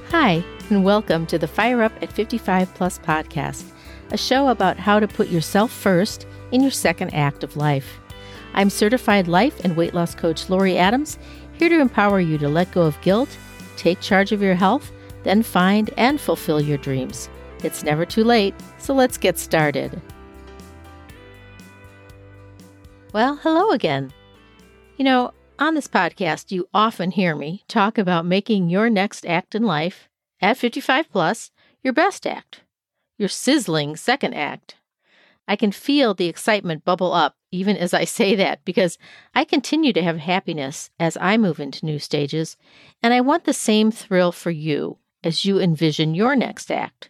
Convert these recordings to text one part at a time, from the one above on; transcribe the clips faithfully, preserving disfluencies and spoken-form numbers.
Hi, and welcome to the Fire Up at fifty-five Plus podcast, a show about how to put yourself first in your second act of life. I'm certified life and weight loss coach Lori Adams, here to empower you to let go of guilt, take charge of your health, then find and fulfill your dreams. It's never too late, so let's get started. Well, hello again. You know, on this podcast, you often hear me talk about making your next act in life, at fifty-five plus, your best act, your sizzling second act. I can feel the excitement bubble up even as I say that because I continue to have happiness as I move into new stages, and I want the same thrill for you as you envision your next act.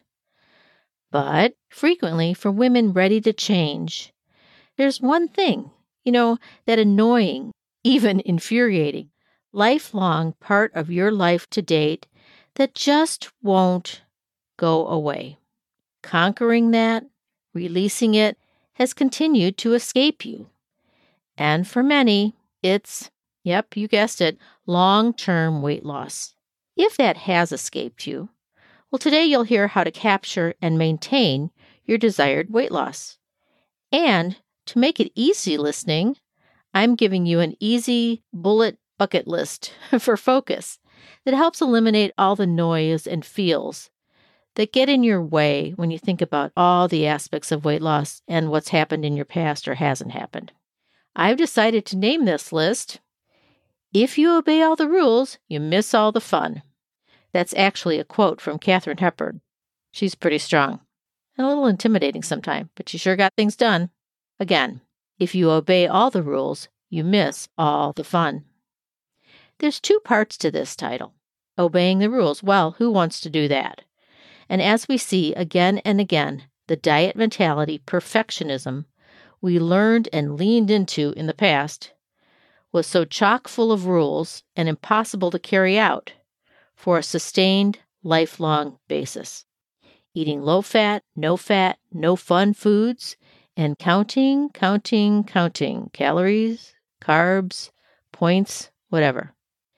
But frequently, for women ready to change, there's one thing, you know, that annoying, even infuriating, lifelong part of your life to date that just won't go away. Conquering that, releasing it, has continued to escape you. And for many, it's, yep, you guessed it, long-term weight loss. If that has escaped you, well, today you'll hear how to capture and maintain your desired weight loss. And to make it easy listening, I'm giving you an easy bullet bucket list for focus that helps eliminate all the noise and feels that get in your way when you think about all the aspects of weight loss and what's happened in your past or hasn't happened. I've decided to name this list, "If you obey all the rules, you miss all the fun." That's actually a quote from Katharine Hepburn. She's pretty strong and a little intimidating sometimes, but she sure got things done. Again, if you obey all the rules, you miss all the fun. There's two parts to this title. Obeying the rules. Well, who wants to do that? And as we see again and again, the diet mentality, perfectionism, we learned and leaned into in the past was so chock full of rules and impossible to carry out for a sustained, lifelong basis. Eating low-fat, no-fat, no-fun foods, and counting, counting, counting calories, carbs, points, whatever.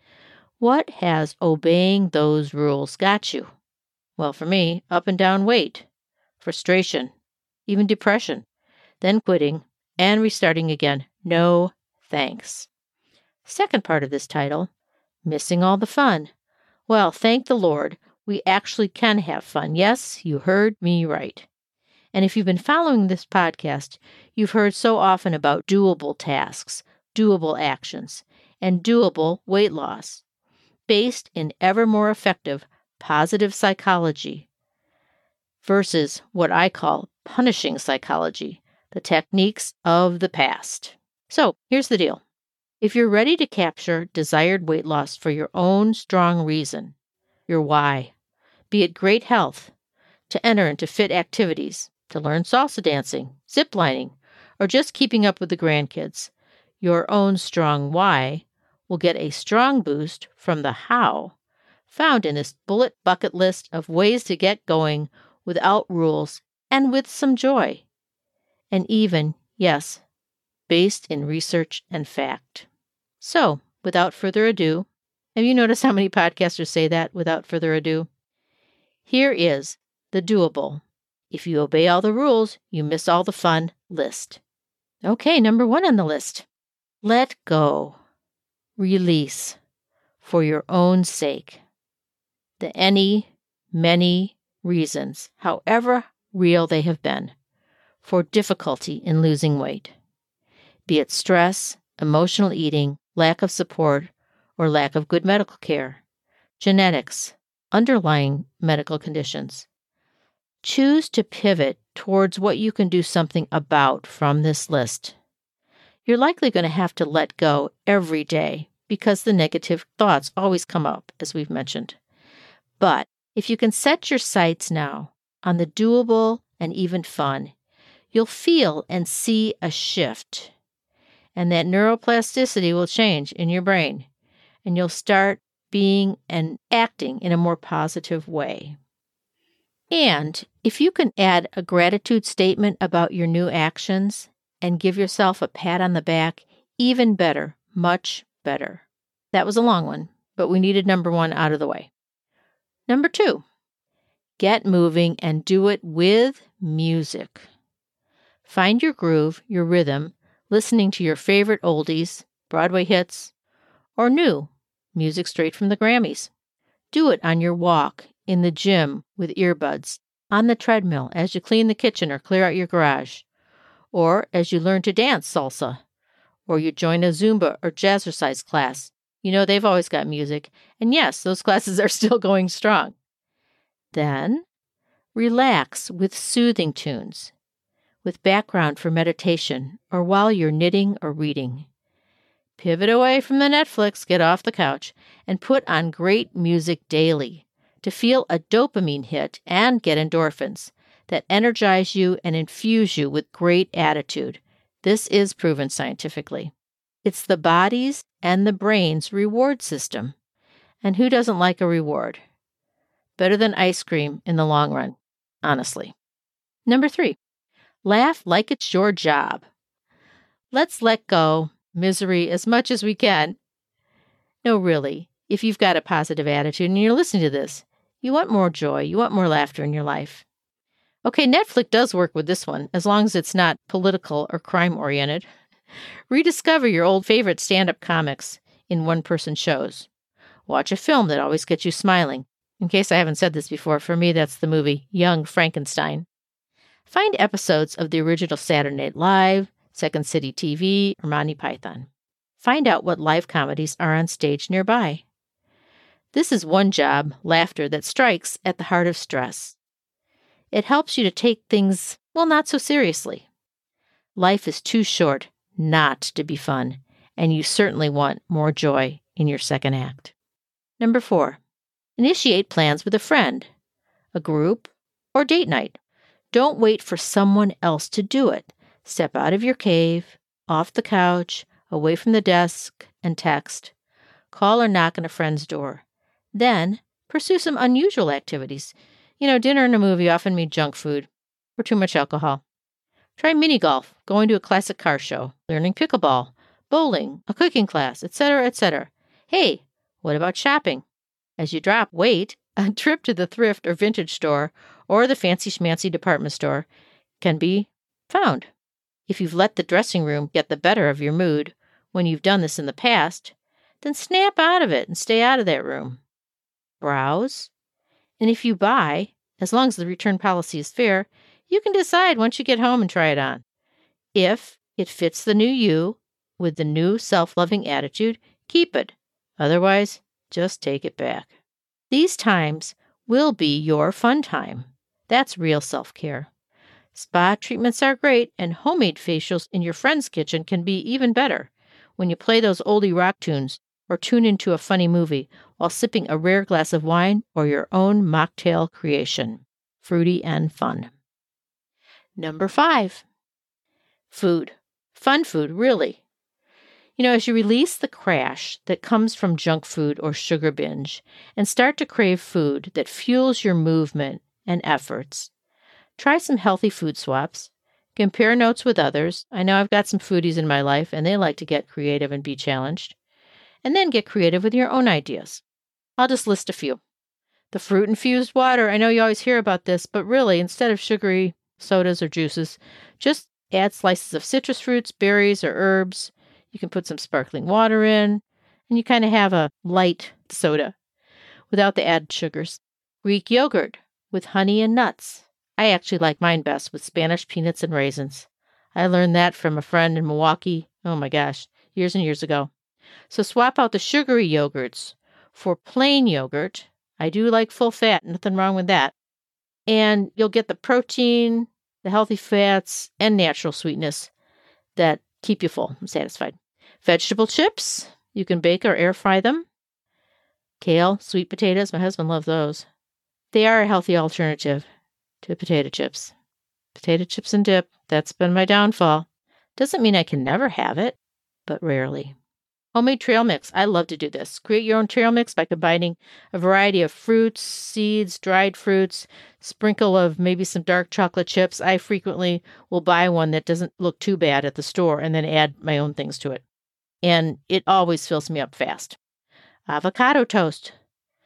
What has obeying those rules got you? Well, for me, up and down weight, frustration, even depression, then quitting and restarting again. No thanks. Second part of this title, missing all the fun. Well, thank the Lord, we actually can have fun. Yes, you heard me right. And if you've been following this podcast, you've heard so often about doable tasks, doable actions, and doable weight loss, based in ever more effective positive psychology versus what I call punishing psychology, the techniques of the past. So here's the deal. If you're ready to capture desired weight loss for your own strong reason, your why, be it great health, to enter into fit activities, to learn salsa dancing, ziplining, or just keeping up with the grandkids, your own strong why will get a strong boost from the how found in this bullet bucket list of ways to get going without rules and with some joy. And even, yes, based in research and fact. So, without further ado, have you noticed how many podcasters say that, without further ado? Here is the doable, if you obey all the rules, you miss all the fun list. Okay, number one on the list. Let go. Release. For your own sake. The any, many reasons, however real they have been, for difficulty in losing weight. Be it stress, emotional eating, lack of support, or lack of good medical care, genetics, underlying medical conditions. Choose to pivot towards what you can do something about from this list. You're likely going to have to let go every day because the negative thoughts always come up, as we've mentioned. But if you can set your sights now on the doable and even fun, you'll feel and see a shift. And that neuroplasticity will change in your brain, and you'll start being and acting in a more positive way. And if you can add a gratitude statement about your new actions and give yourself a pat on the back, even better, much better. That was a long one, but we needed number one out of the way. Number two, get moving and do it with music. Find your groove, your rhythm, listening to your favorite oldies, Broadway hits, or new, music straight from the Grammys. Do it on your walk, in the gym with earbuds, on the treadmill as you clean the kitchen or clear out your garage, or as you learn to dance salsa, or you join a Zumba or jazzercise class. You know they've always got music, and yes, those classes are still going strong. Then, relax with soothing tunes, with background for meditation, or while you're knitting or reading. Pivot away from the Netflix, get off the couch, and put on great music daily to feel a dopamine hit and get endorphins that energize you and infuse you with great attitude. This is proven scientifically. It's the body's and the brain's reward system. And who doesn't like a reward? Better than ice cream in the long run, honestly. Number three, laugh like it's your job. Let's let go misery as much as we can. No, really, if you've got a positive attitude and you're listening to this, you want more joy, you want more laughter in your life. Okay, Netflix does work with this one, as long as it's not political or crime-oriented. Rediscover your old favorite stand-up comics in one-person shows. Watch a film that always gets you smiling. In case I haven't said this before, for me that's the movie Young Frankenstein. Find episodes of the original Saturday Night Live, Second City T V, or Monty Python. Find out what live comedies are on stage nearby. This is one job, laughter, that strikes at the heart of stress. It helps you to take things, well, not so seriously. Life is too short not to be fun, and you certainly want more joy in your second act. Number four, initiate plans with a friend, a group, or date night. Don't wait for someone else to do it. Step out of your cave, off the couch, away from the desk, and text. Call or knock on a friend's door. Then, pursue some unusual activities. You know, dinner and a movie often mean junk food or too much alcohol. Try mini golf, going to a classic car show, learning pickleball, bowling, a cooking class, et cetera, et cetera. Hey, what about shopping? As you drop weight, a trip to the thrift or vintage store or the fancy-schmancy department store can be found. If you've let the dressing room get the better of your mood when you've done this in the past, then snap out of it and stay out of that room. Browse. And if you buy, as long as the return policy is fair, you can decide once you get home and try it on. If it fits the new you with the new self-loving attitude, keep it. Otherwise, just take it back. These times will be your fun time. That's real self-care. Spa treatments are great, and homemade facials in your friend's kitchen can be even better when you play those oldie rock tunes or tune into a funny movie while sipping a rare glass of wine or your own mocktail creation. Fruity and fun. Number five, food. Fun food, really. You know, as you release the crash that comes from junk food or sugar binge and start to crave food that fuels your movement and efforts, try some healthy food swaps. Compare notes with others. I know I've got some foodies in my life, and they like to get creative and be challenged. And then get creative with your own ideas. I'll just list a few. The fruit-infused water. I know you always hear about this, but really, instead of sugary sodas or juices, just add slices of citrus fruits, berries, or herbs. You can put some sparkling water in, and you kind of have a light soda without the added sugars. Greek yogurt with honey and nuts. I actually like mine best with Spanish peanuts and raisins. I learned that from a friend in Milwaukee, oh my gosh, years and years ago. So swap out the sugary yogurts for plain yogurt. I do like full fat, nothing wrong with that. And you'll get the protein, the healthy fats, and natural sweetness that keep you full and satisfied. Vegetable chips, you can bake or air fry them. Kale, sweet potatoes, my husband loves those. They are a healthy alternative to potato chips. Potato chips and dip, that's been my downfall. Doesn't mean I can never have it, but rarely. Homemade trail mix. I love to do this. Create your own trail mix by combining a variety of fruits, seeds, dried fruits, sprinkle of maybe some dark chocolate chips. I frequently will buy one that doesn't look too bad at the store and then add my own things to it. And it always fills me up fast. Avocado toast.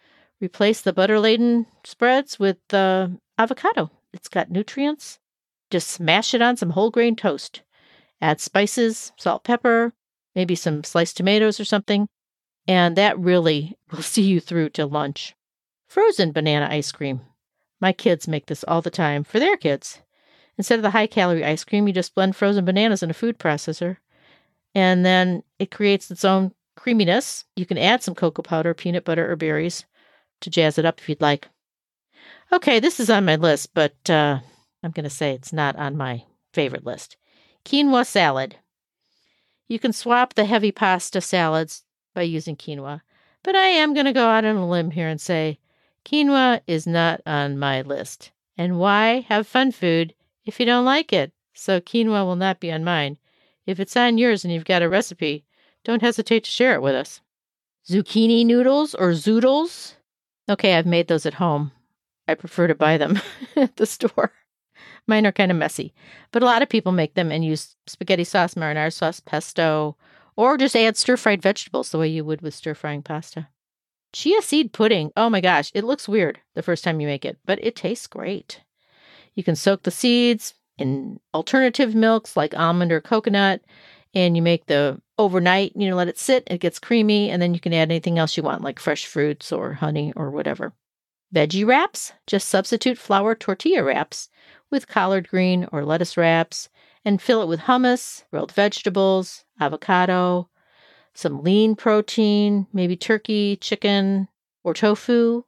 Replace the butter-laden spreads with uh, avocado. It's got nutrients. Just smash it on some whole grain toast. Add spices, salt, pepper, maybe some sliced tomatoes or something, and that really will see you through to lunch. Frozen banana ice cream. My kids make this all the time for their kids. Instead of the high-calorie ice cream, you just blend frozen bananas in a food processor, and then it creates its own creaminess. You can add some cocoa powder, peanut butter, or berries to jazz it up if you'd like. Okay, this is on my list, but uh, I'm going to say it's not on my favorite list. Quinoa salad. You can swap the heavy pasta salads by using quinoa, but I am going to go out on a limb here and say quinoa is not on my list. And why have fun food if you don't like it? So quinoa will not be on mine. If it's on yours and you've got a recipe, don't hesitate to share it with us. Zucchini noodles or zoodles. Okay, I've made those at home. I prefer to buy them at the store. Mine are kind of messy, but a lot of people make them and use spaghetti sauce, marinara sauce, pesto, or just add stir-fried vegetables the way you would with stir-frying pasta. Chia seed pudding. Oh my gosh, it looks weird the first time you make it, but it tastes great. You can soak the seeds in alternative milks like almond or coconut, and you make the overnight, you know, let it sit, it gets creamy, and then you can add anything else you want, like fresh fruits or honey or whatever. Veggie wraps, just substitute flour tortilla wraps with collard green or lettuce wraps and fill it with hummus, grilled vegetables, avocado, some lean protein, maybe turkey, chicken, or tofu,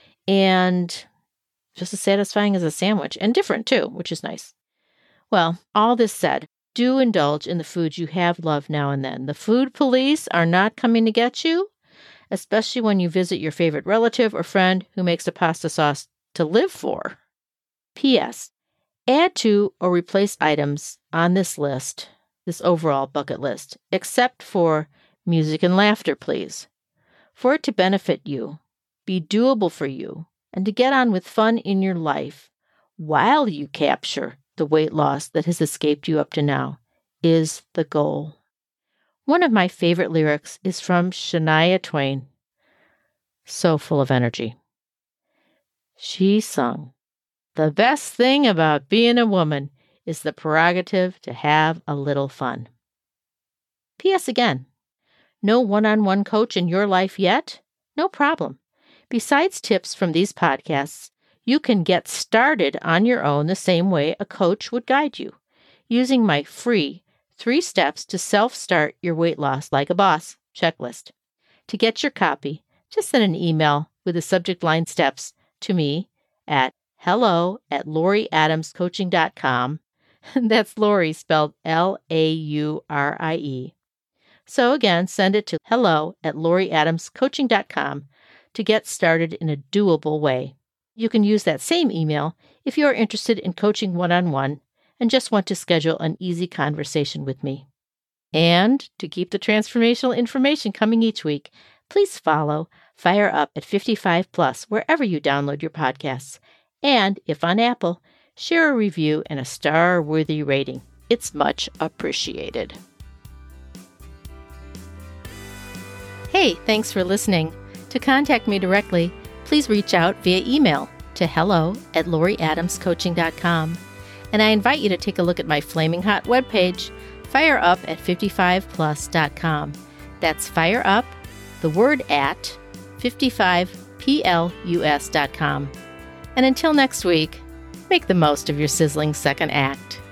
and just as satisfying as a sandwich, and different too, which is nice. Well, all this said, do indulge in the foods you have loved now and then. The food police are not coming to get you, especially when you visit your favorite relative or friend who makes a pasta sauce to live for. P S. Add to or replace items on this list, this overall bucket list, except for music and laughter, please. For it to benefit you, be doable for you, and to get on with fun in your life while you capture the weight loss that has escaped you up to now is the goal. One of my favorite lyrics is from Shania Twain, so full of energy. She sung, "The best thing about being a woman is the prerogative to have a little fun." P S again, no one-on-one coach in your life yet? No problem. Besides tips from these podcasts, you can get started on your own the same way a coach would guide you, using my free Three Steps to Self-Start Your Weight Loss Like a Boss checklist. To get your copy, just send an email with the subject line steps to me at hello at Laurie Adams Coaching dot com. That's Laurie spelled L A U R I E. So again, send it to hello at Laurie Adams Coaching dot com to get started in a doable way. You can use that same email if you are interested in coaching one-on-one and just want to schedule an easy conversation with me. And to keep the transformational information coming each week, please follow Fire Up at fifty-five plus wherever you download your podcasts. And if on Apple, share a review and a star-worthy rating. It's much appreciated. Hey, thanks for listening. To contact me directly, please reach out via email to hello at Laurie Adams Coaching dot com. And I invite you to take a look at my flaming hot webpage, fire up at fifty-five plus dot com. That's fire up, the word at, fifty-five plus dot com. And until next week, make the most of your sizzling second act.